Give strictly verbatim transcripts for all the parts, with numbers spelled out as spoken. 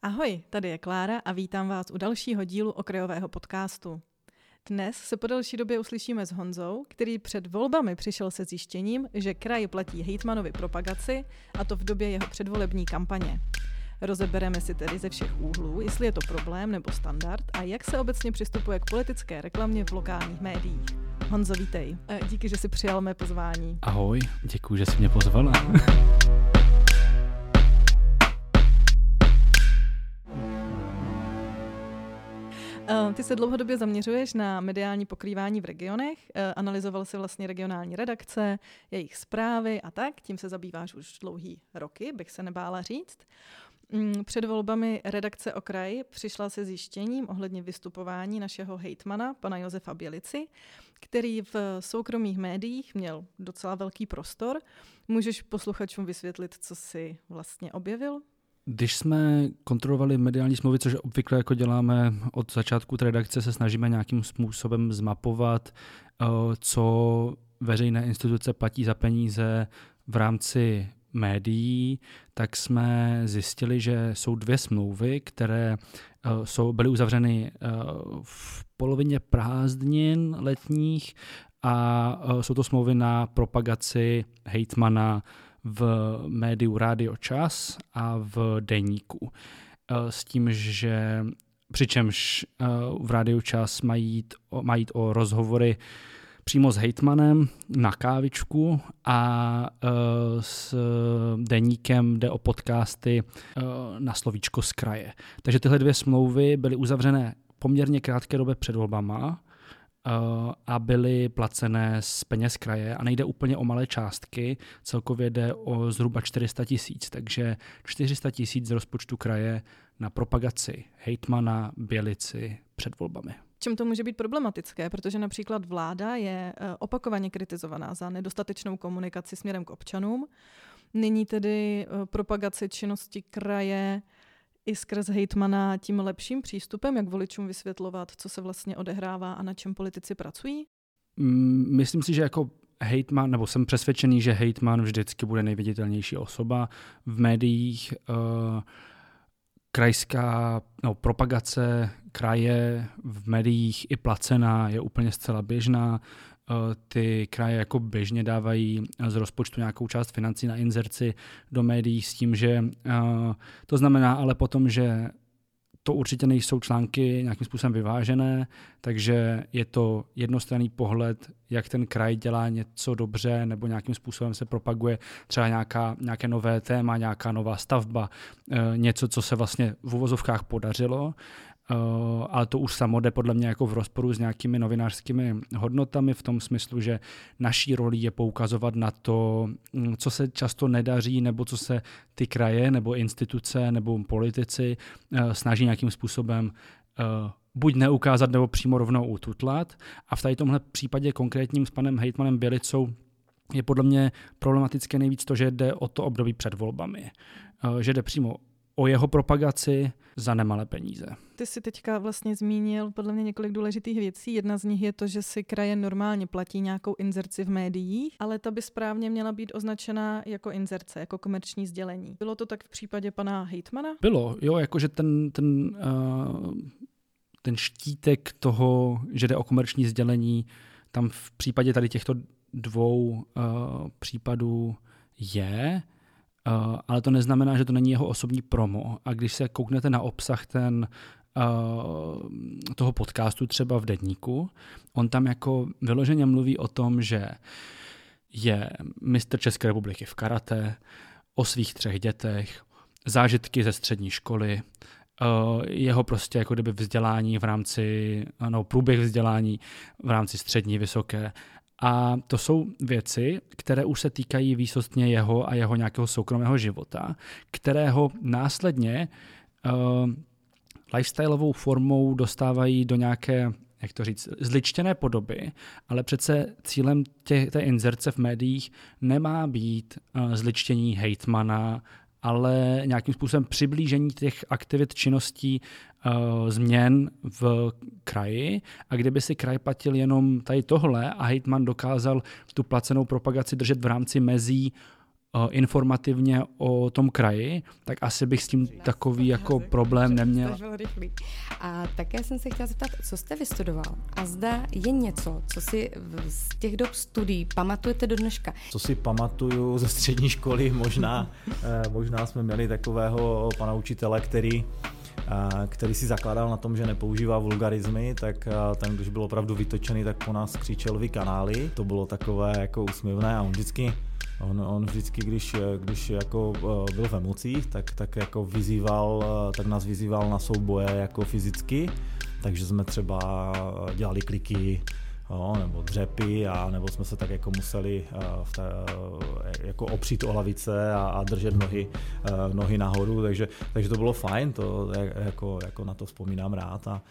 Ahoj, tady je Klára a vítám vás u dalšího dílu okrajového podcastu. Dnes se po delší době uslyšíme s Honzou, který před volbami přišel se zjištěním, že kraj platí hejtmanovi propagaci, a to v době jeho předvolební kampaně. Rozebereme si tedy ze všech úhlů, jestli je to problém nebo standard a jak se obecně přistupuje k politické reklamě v lokálních médiích. Honzo, vítej. Díky, že jsi přijal mé pozvání. Ahoj, děkuji, že jsi mě pozvala. Ty se dlouhodobě zaměřuješ na mediální pokrývání v regionech, analyzoval jsi vlastně regionální redakce, jejich zprávy a tak, tím se zabýváš už dlouhý roky, bych se nebála říct. Před volbami redakce Okraj přišla se zjištěním ohledně vystupování našeho hejtmana, pana Josefa Bělici, který v soukromých médiích měl docela velký prostor. Můžeš posluchačům vysvětlit, co jsi vlastně objevil? Když jsme kontrolovali mediální smlouvy, což obvykle jako děláme od začátku té redakce, se snažíme nějakým způsobem zmapovat, co veřejné instituce platí za peníze v rámci médií, tak jsme zjistili, že jsou dvě smlouvy, které jsou, byly uzavřeny v polovině prázdnin letních a jsou to smlouvy na propagaci hejtmana v médiu Rádio Čas a v Deníku. S tím, že přičemž v Rádiu Čas mají jít, mají jít o rozhovory přímo s hejtmanem na kávičku a s Deníkem jde o podcasty na slovíčko z kraje. Takže tyhle dvě smlouvy byly uzavřené poměrně krátké době před volbama a byly placené z peněz kraje a nejde úplně o malé částky, celkově jde o zhruba čtyři sta tisíc, takže čtyři sta tisíc z rozpočtu kraje na propagaci hejtmana Bělici před volbami. Čím to může být problematické, protože například vláda je opakovaně kritizovaná za nedostatečnou komunikaci směrem k občanům. Nyní tedy propagace činnosti kraje i skrz hejtmana tím lepším přístupem, jak voličům vysvětlovat, co se vlastně odehrává a na čem politici pracují? Myslím si, že jako hejtman, nebo jsem přesvědčený, že hejtman vždycky bude nejviditelnější osoba v médiích. Uh, krajská no, propagace kraje v médiích i placená je úplně zcela běžná. Ty kraje jako běžně dávají z rozpočtu nějakou část financí na inzerci do médií s tím, že to znamená ale potom, že to určitě nejsou články nějakým způsobem vyvážené, takže je to jednostranný pohled, jak ten kraj dělá něco dobře nebo nějakým způsobem se propaguje třeba nějaká, nějaké nové téma, nějaká nová stavba, něco, co se vlastně v uvozovkách podařilo. Uh, ale to už samo jde podle mě jako v rozporu s nějakými novinářskými hodnotami v tom smyslu, že naší rolí je poukazovat na to, co se často nedaří, nebo co se ty kraje, nebo instituce, nebo politici uh, snaží nějakým způsobem uh, buď neukázat, nebo přímo rovnou ututlat. A v tady tomhle případě konkrétním s panem hejtmanem Bělicou je podle mě problematické nejvíc to, že jde o to období před volbami. Uh, že jde přímo o jeho propagaci za nemalé peníze. Ty jsi teďka vlastně zmínil podle mě několik důležitých věcí. Jedna z nich je to, že si kraje normálně platí nějakou inzerci v médiích, ale ta by správně měla být označena jako inzerce, jako komerční sdělení. Bylo to tak v případě pana hejtmana? Bylo, jo, jakože ten, ten, uh, ten štítek toho, že jde o komerční sdělení, tam v případě tady těchto dvou uh, případů je. Uh, ale to neznamená, že to není jeho osobní promo. A když se kouknete na obsah ten, uh, toho podcastu třeba v Deníku, on tam jako vyloženě mluví o tom, že je mistr České republiky v karate, o svých třech dětech, zážitky ze střední školy, uh, jeho prostě jako kdyby vzdělání v rámci, ano, průběh vzdělání v rámci střední, vysoké. A to jsou věci, které už se týkají výsostně jeho a jeho nějakého soukromého života, kterého následně uh, lifestyleovou formou dostávají do nějaké, jak to říct, zličtěné podoby, ale přece cílem tě, té inzerce v médiích nemá být uh, zličtění hejtmana, ale nějakým způsobem přiblížení těch aktivit, činností, uh, změn v kraji. A kdyby si kraj platil jenom tady tohle a hejtman dokázal tu placenou propagaci držet v rámci mezí informativně o tom kraji, tak asi bych s tím takový jako problém neměl. A také jsem se chtěla zeptat, co jste vystudoval a zda je něco, co si z těch dob studií pamatujete do dneška? Co si pamatuju ze střední školy, možná, možná jsme měli takového pana učitele, který který si zakládal na tom, že nepoužívá vulgarizmy, tak ten, když byl opravdu vytočený, tak po nás křičel vy kanály. To bylo takové jako úsměvné a on vždycky, on, on vždycky, když, když jako byl v emocích, tak, tak jako vyzýval, tak nás vyzýval na souboje jako fyzicky, takže jsme třeba dělali kliky, jo, nebo dřepy, a nebo jsme se tak jako museli uh, v té, uh, jako opřít o hlavice a, a držet nohy, uh, nohy nahoru, takže, takže to bylo fajn, to jako, jako na to vzpomínám rád. A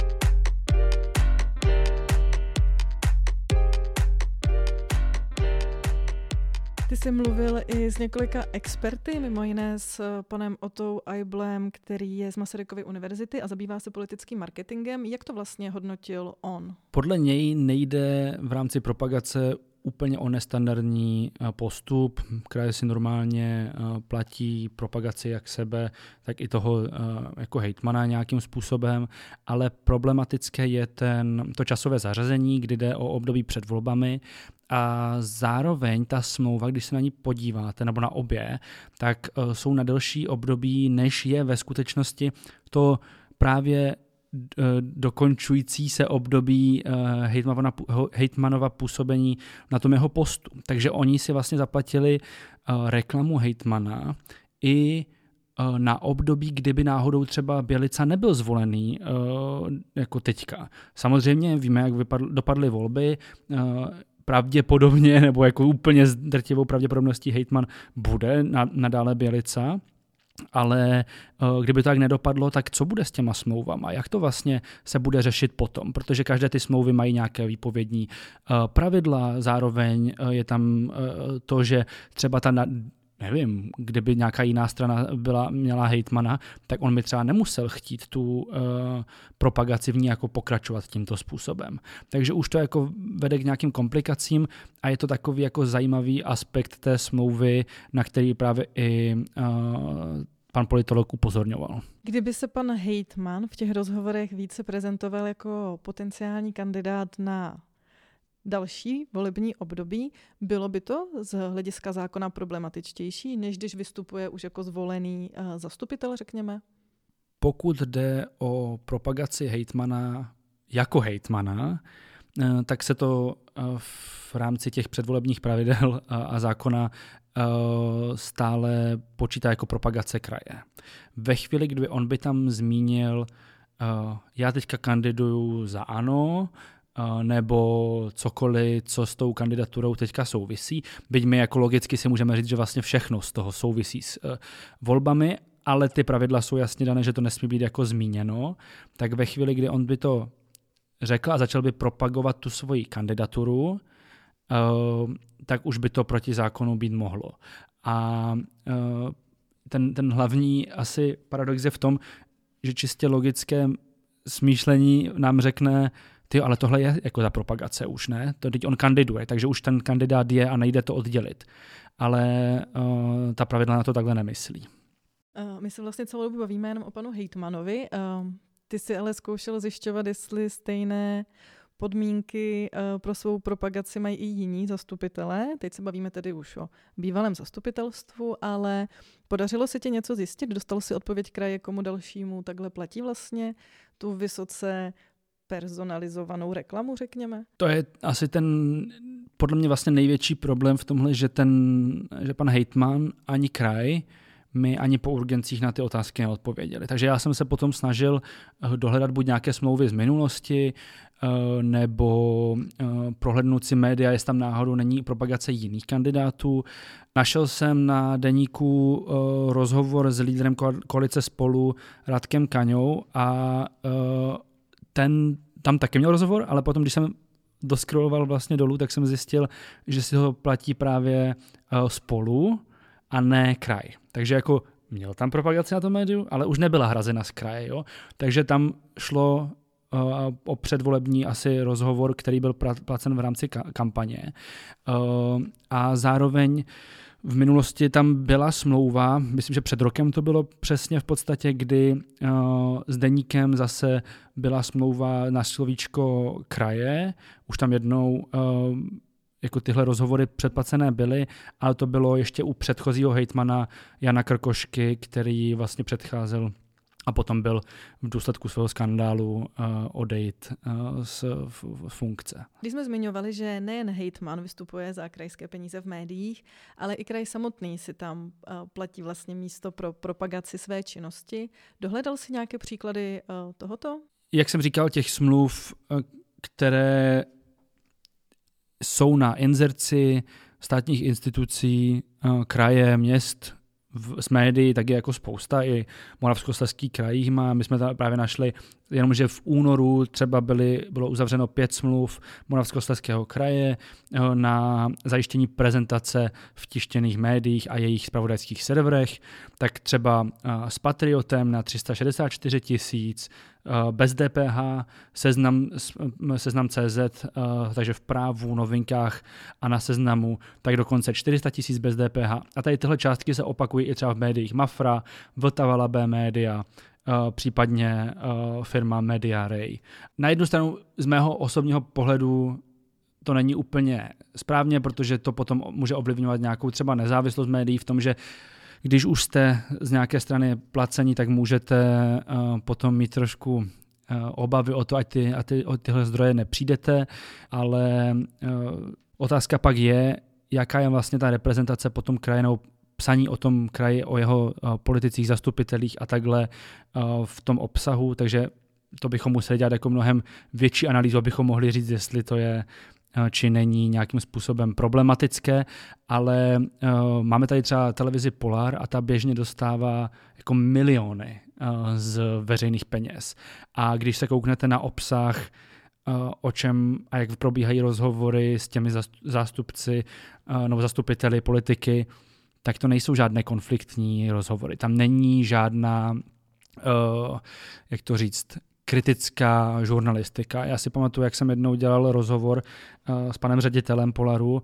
Ty jsi mluvil i s několika experty, mimo jiné s panem Otou Eiblem, který je z Masarykovy univerzity a zabývá se politickým marketingem. Jak to vlastně hodnotil on? Podle něj nejde v rámci propagace úplně o nestandardní postup. Kraje si normálně platí propagaci jak sebe, tak i toho jako hejtmana nějakým způsobem, ale problematické je ten, to časové zařazení, kdy jde o období před volbami a zároveň ta smlouva, když se na ní podíváte, nebo na obě, tak jsou na delší období, než je ve skutečnosti to právě dokončující se období hejtmanova působení na tom jeho postu. Takže oni si vlastně zaplatili reklamu hejtmana i na období, kdyby náhodou třeba Bělica nebyl zvolený jako teďka. Samozřejmě víme, jak vypadl, dopadly volby, pravděpodobně, nebo jako úplně s drtivou pravděpodobností hejtman bude nadále Bělica, ale kdyby to tak nedopadlo, tak co bude s těma smlouvama? Jak to vlastně se bude řešit potom? Protože každé ty smlouvy mají nějaké výpovědní pravidla, zároveň je tam to, že třeba ta, nevím, kdyby nějaká jiná strana byla, měla hejtmana, tak on by třeba nemusel chtít tu uh, propagaci v ní jako pokračovat tímto způsobem. Takže už to jako vede k nějakým komplikacím a je to takový jako zajímavý aspekt té smlouvy, na který právě i uh, pan politolog upozorňoval. Kdyby se pan hejtman v těch rozhovorech více prezentoval jako potenciální kandidát na další volební období, bylo by to z hlediska zákona problematičtější, než když vystupuje už jako zvolený uh, zastupitel, řekněme? Pokud jde o propagaci hejtmana jako hejtmana, uh, tak se to uh, v rámci těch předvolebních pravidel uh, a zákona uh, stále počítá jako propagace kraje. Ve chvíli, kdy on by tam zmínil, uh, já teďka kandiduju za ANO, nebo cokoliv, co s tou kandidaturou teďka souvisí. Byť my jako logicky si můžeme říct, že vlastně všechno z toho souvisí s uh, volbami, ale ty pravidla jsou jasně dané, že to nesmí být jako zmíněno. Tak ve chvíli, kdy on by to řekl a začal by propagovat tu svoji kandidaturu, uh, tak už by to proti zákonu být mohlo. A uh, ten, ten hlavní asi paradox je v tom, že čistě logické smýšlení nám řekne, ty, ale tohle je jako za propagace už, ne? To teď on kandiduje, takže už ten kandidát je a nejde to oddělit. Ale uh, ta pravidla na to takhle nemyslí. Uh, my se vlastně celou dobu bavíme jenom o panu hejtmanovi. Uh, ty si ale zkoušel zjišťovat, jestli stejné podmínky uh, pro svou propagaci mají i jiní zastupitelé. Teď se bavíme tedy už o bývalém zastupitelstvu, ale podařilo se ti něco zjistit? Dostal si odpověď kraje, komu dalšímu takhle platí vlastně tu vysoce personalizovanou reklamu, řekněme? To je asi ten, podle mě vlastně největší problém v tomhle, že ten, že pan hejtman ani kraj mi ani po urgencích na ty otázky neodpověděli. Takže já jsem se potom snažil dohledat buď nějaké smlouvy z minulosti, nebo prohlédnout si média, jestli tam náhodou není propagace jiných kandidátů. Našel jsem na deníku rozhovor s lídrem koalice Spolu Radkem Kaňou a ten tam taky měl rozhovor, ale potom, když jsem doskroloval vlastně dolů, tak jsem zjistil, že si ho platí právě uh, Spolu a ne kraj. Takže jako měl tam propagaci na tom médiu, ale už nebyla hrazena z kraje. Jo? Takže tam šlo uh, o předvolební asi rozhovor, který byl placen v rámci ka- kampaně. Uh, a zároveň V minulosti tam byla smlouva, myslím, že před rokem to bylo přesně v podstatě, kdy uh, s deníkem zase byla smlouva na slovíčko kraje. Už tam jednou uh, jako tyhle rozhovory předplacené byly, ale to bylo ještě u předchozího hejtmana Jana Krkošky, který vlastně předcházel a potom byl v důsledku svého skandálu uh, odejít uh, z f- funkce. Když jsme zmiňovali, že nejen hejtman vystupuje za krajské peníze v médiích, ale i kraj samotný si tam uh, platí vlastně místo pro propagaci své činnosti. Dohledal si nějaké příklady uh, tohoto? Jak jsem říkal, těch smluv, které jsou na inzerci státních institucí, uh, kraje, měst, v, s médií, tak je jako spousta, i Moravskoslezský kraj jich má. My jsme tam právě našli, jenomže v únoru třeba byly, bylo uzavřeno pět smluv Moravskoslezského kraje na zajištění prezentace v tištěných médiích a jejich zpravodajských serverech, tak třeba s Patriotem na tři sta šedesát čtyři tisíc, bez D P H, seznam, seznam C Z, takže v Právu, Novinkách a na Seznamu, tak dokonce čtyři sta tisíc bez D P H. A tady tyhle částky se opakují i třeba v médiích Mafra, Vltava Labé média, případně firma Media Ray. Na jednu stranu z mého osobního pohledu to není úplně správně, protože to potom může ovlivňovat nějakou třeba nezávislost médií v tom, že když už jste z nějaké strany placení, tak můžete uh, potom mít trošku uh, obavy o to, ať ty, a ty, o tyhle zdroje nepřijdete, ale uh, otázka pak je, jaká je vlastně ta reprezentace potom krajinou, psaní o tom kraji, o jeho uh, politicích, zastupitelích a takhle uh, v tom obsahu, takže to bychom museli dělat jako mnohem větší analýzu, abychom mohli říct, jestli to je či není nějakým způsobem problematické, ale uh, máme tady třeba televizi Polar a ta běžně dostává jako miliony uh, z veřejných peněz. A když se kouknete na obsah, uh, o čem a jak probíhají rozhovory s těmi zástupci uh, nebo zastupiteli politiky, tak to nejsou žádné konfliktní rozhovory. Tam není žádná, uh, jak to říct, kritická žurnalistika. Já si pamatuju, jak jsem jednou dělal rozhovor uh, s panem ředitelem Polaru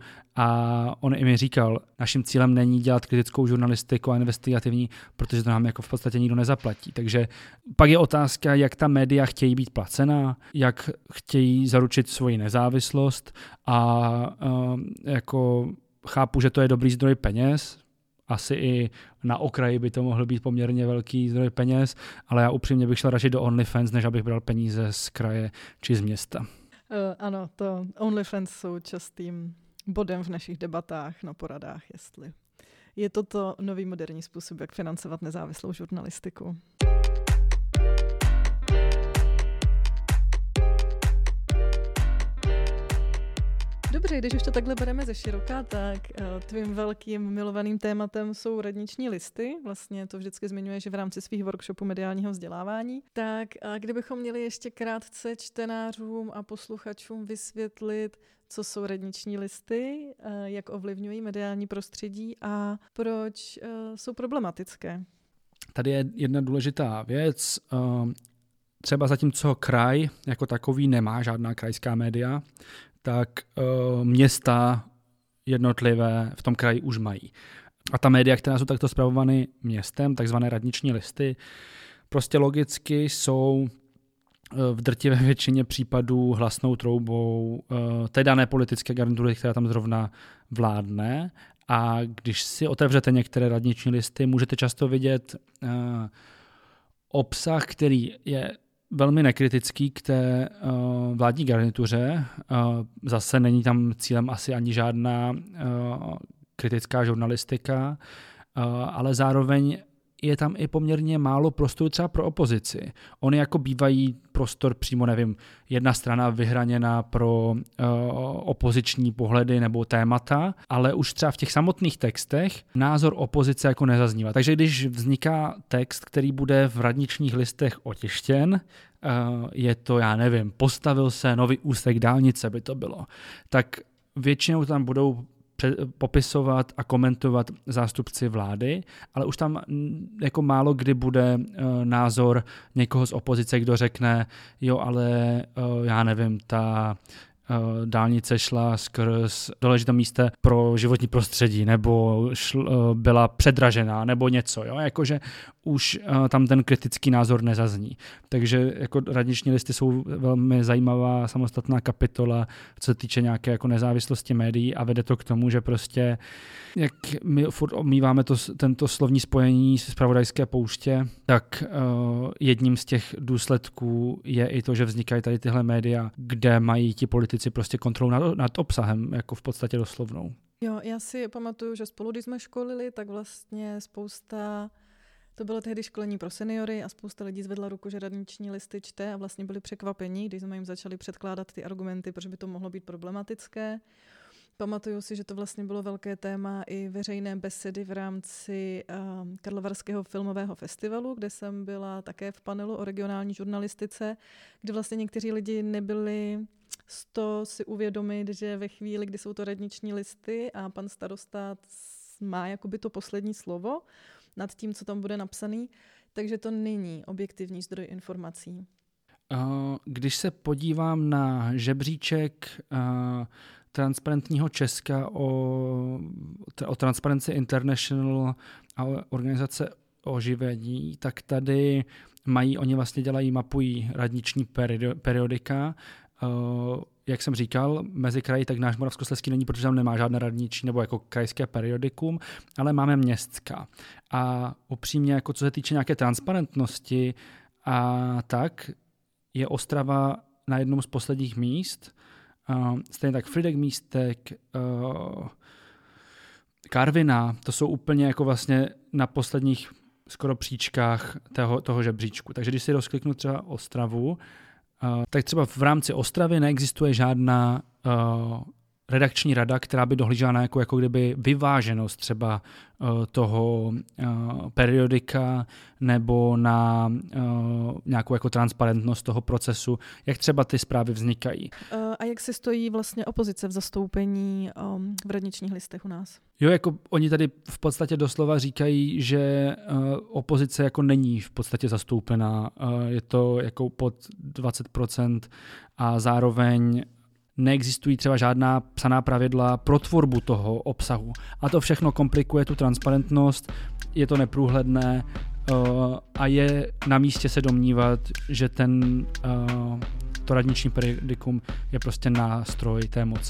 a on i mi říkal, naším cílem není dělat kritickou žurnalistiku a investigativní, protože to nám jako v podstatě nikdo nezaplatí. Takže pak je otázka, jak ta média chtějí být placená, jak chtějí zaručit svoji nezávislost a uh, jako chápu, že to je dobrý zdroj peněz, asi i na okraji by to mohl být poměrně velký zdroj peněz, ale já upřímně bych šel radši do OnlyFans, než abych bral peníze z kraje či z města. Uh, ano, to OnlyFans jsou častým bodem v našich debatách na poradách, jestli je toto nový moderní způsob, jak financovat nezávislou žurnalistiku. Dobře, když už to takhle bereme ze široka, tak uh, tvým velkým milovaným tématem jsou radniční listy. Vlastně to vždycky zmiňuješ v rámci svých workshopů mediálního vzdělávání. Tak uh, kdybychom měli ještě krátce čtenářům a posluchačům vysvětlit, co jsou radniční listy, uh, jak ovlivňují mediální prostředí a proč uh, jsou problematické. Tady je jedna důležitá věc. Uh, třeba zatímco kraj jako takový nemá žádná krajská média, tak uh, města jednotlivé v tom kraji už mají. A ta média, která jsou takto spravované městem, takzvané radniční listy, prostě logicky jsou uh, v drtivé většině případů hlasnou troubou uh, té dané politické garnitury, která tam zrovna vládne. A když si otevřete některé radniční listy, můžete často vidět uh, obsah, který je velmi nekritický k té uh, vládní garnituře. Uh, zase není tam cílem asi ani žádná uh, kritická žurnalistika, uh, ale zároveň je tam i poměrně málo prostoru třeba pro opozici. Oni jako bývají prostor přímo, nevím, jedna strana vyhraněná pro uh, opoziční pohledy nebo témata, ale už třeba v těch samotných textech názor opozice jako nezaznívá. Takže když vzniká text, který bude v radničních listech otištěn, uh, je to, já nevím, postavil se nový úsek dálnice, by to bylo, tak většinou tam budou popisovat a komentovat zástupci vlády, ale už tam jako málo kdy bude uh, názor někoho z opozice, kdo řekne, jo, ale uh, já nevím, ta dálnice šla skrz důležité místa pro životní prostředí, nebo šl, byla předražená, nebo něco. Jo? Jakože už tam ten kritický názor nezazní. Takže jako radniční listy jsou velmi zajímavá samostatná kapitola, co se týče nějaké jako nezávislosti médií a vede to k tomu, že prostě jak my furt omýváme to, tento slovní spojení z zpravodajské pouště, tak uh, jedním z těch důsledků je i to, že vznikají tady tyhle média, kde mají ti politici prostě kontrolu nad, nad obsahem, jako v podstatě doslovnou. Jo, já si pamatuju, že spolu, když jsme školili, tak vlastně spousta, to bylo tehdy školení pro seniory a spousta lidí zvedla ruku, že radniční listy čte a vlastně byli překvapení, když jsme jim začali předkládat ty argumenty, protože by to mohlo být problematické. Pamatuju si, že to vlastně bylo velké téma i veřejné besedy v rámci uh, Karlovarského filmového festivalu, kde jsem byla také v panelu o regionální žurnalistice, kde vlastně někteří lidi nebyli z toho si uvědomit, že ve chvíli, kdy jsou to radniční listy a pan starosta má jakoby to poslední slovo nad tím, co tam bude napsaný, takže to není objektivní zdroj informací. Když se podívám na žebříček Transparentního Česka o, o Transparency International a organizace oživení, tak tady mají, oni vlastně dělají, mapují radniční periodika. Jak jsem říkal, mezi kraji, tak náš Moravskoslezský není, protože tam nemá žádné radniční nebo jako krajské periodikum, ale máme městská. A upřímně, jako co se týče nějaké transparentnosti a tak, je Ostrava na jednom z posledních míst. Uh, stejně tak Frýdek Místek, uh, Karviná, to jsou úplně jako vlastně na posledních skoro příčkách toho, toho žebříčku. Takže když si rozkliknu třeba Ostravu, uh, tak třeba v rámci Ostravy neexistuje žádná uh, redakční rada, která by dohlížela na jako, jako kdyby vyváženost třeba uh, toho uh, periodika nebo na uh, nějakou jako transparentnost toho procesu, jak třeba ty zprávy vznikají. Uh, a jak se stojí vlastně opozice v zastoupení um, v radničních listech u nás? Jo, jako oni tady v podstatě doslova říkají, že uh, opozice jako není v podstatě zastoupená. Uh, je to jako pod dvacet procent a zároveň neexistují třeba žádná psaná pravidla pro tvorbu toho obsahu. A to všechno komplikuje tu transparentnost, je to neprůhledné uh, a je na místě se domnívat, že ten, uh, to radniční periodikum je prostě nástroj té moci.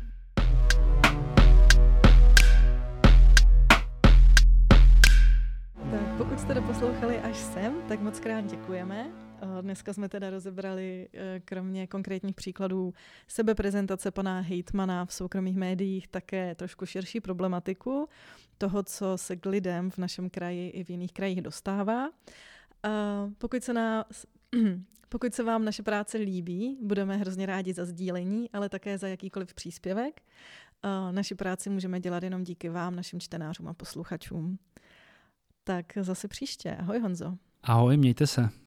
Tak pokud jste doposlouchali až sem, tak moc krát děkujeme. Dneska jsme teda rozebrali kromě konkrétních příkladů sebeprezentace pana hejtmana v soukromých médiích také trošku širší problematiku toho, co se k lidem v našem kraji i v jiných krajích dostává. Pokud se, nás, pokud se vám naše práce líbí, budeme hrozně rádi za sdílení, ale také za jakýkoliv příspěvek. Naši práci můžeme dělat jenom díky vám, našim čtenářům a posluchačům. Tak zase příště. Ahoj, Honzo. Ahoj, mějte se.